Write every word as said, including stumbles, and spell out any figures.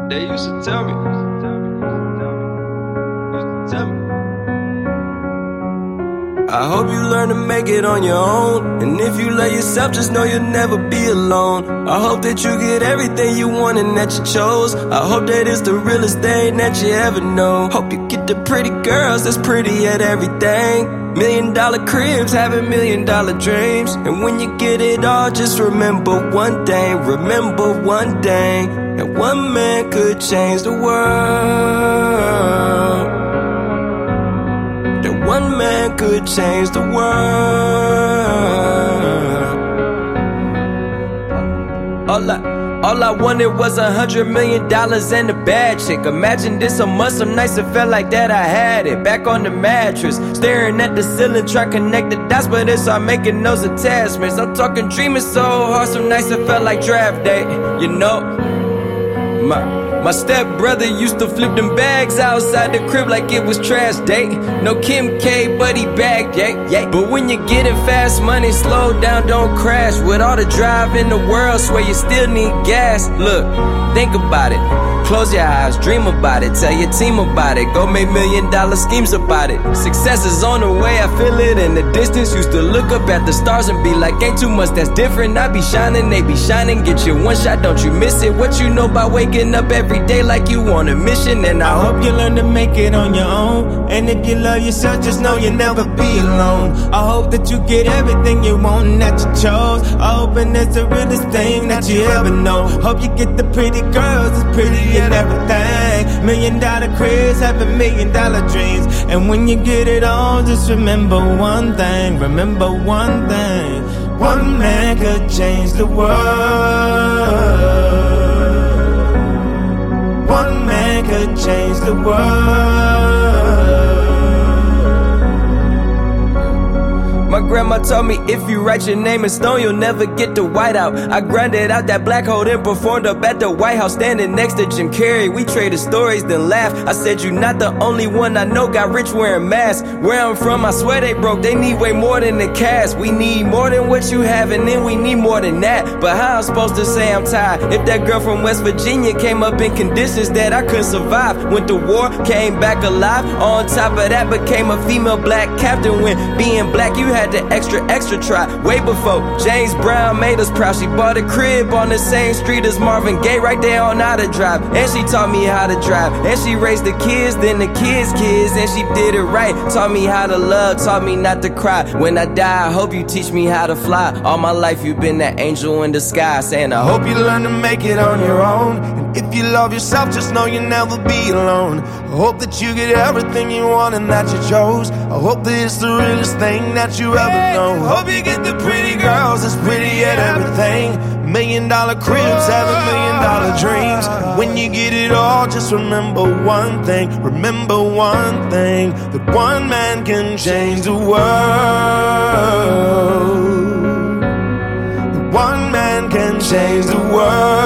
They used to tell me. Used to tell me. I hope you learn to make it on your own. And if you love yourself, just know you'll never be alone. I hope that you get everything you want and that you chose. I hope that it's the realest thing that you ever know. Hope you get the pretty girls that's pretty at everything. Million dollar cribs, having million dollar dreams. And when you get it all, just remember one thing. Remember one thing, that one man could change the world. That one man could change the world. All I All I wanted was a hundred million dollars and a bad chick. Imagine this a month, some nights it felt like that I had it. Back on the mattress, staring at the ceiling, trying to connect the dots, but it's all making those attachments. I'm talking dreaming so hard, some nights it felt like draft day. You know, my My stepbrother used to flip them bags outside the crib like it was trash day. No Kim K, but he bagged, yeah, yeah. But when you're getting fast money, slow down, don't crash. With all the drive in the world, swear you still need gas. Look, think about it. Close your eyes, dream about it. Tell your team about it. Go make million dollar schemes about it. Success is on the way, I feel it in the distance. Used to look up at the stars and be like, ain't too much that's different. I be shining, they be shining. Get you one shot, don't you miss it. What you know about waking up every day like you on a mission? And I hope you learn to make it on your own. And if you love yourself, just know you'll never be alone. I hope that you get everything you want and that you chose. I hope and it's the realest thing that you ever know. Hope you get the pretty girls, it's pretty and everything. Million dollar cribs, having million dollar dreams. And when you get it all, just remember one thing. Remember one thing. One man could change the world. One man could change the world. My grandma told me if you write your name in stone, you'll never get the white out. I grinded out that black hole, then performed up at the White House, standing next to Jim Carrey. We traded stories, then laughed. I said, you not the only one I know got rich wearing masks. Where I'm from, I swear they broke. They need way more than the cash. We need more than what you have, and then we need more than that. But how I'm supposed to say I'm tired if that girl from West Virginia came up in conditions that I couldn't survive? Went to war, came back alive. On top of that, became a female black captain. When being black, you had the extra, extra try. Way before James Brown made us proud. She bought a crib on the same street as Marvin Gaye, right there on how to drive. And she taught me how to drive. And she raised the kids, then the kids' kids. And she did it right. Taught me how to love, taught me not to cry. When I die, I hope you teach me how to fly. All my life you've been that angel in the sky, saying I hope you learn to make it on your own. And if you love yourself, just know you'll never be alone. I hope that you get everything you want and that you chose. I hope that it's the realest thing that you ever know. Hope you get the pretty girls that's pretty at everything. Million dollar cribs, having million dollar dreams. When you get it all, just remember one thing. Remember one thing, that one man can change the world. That one man can change the world.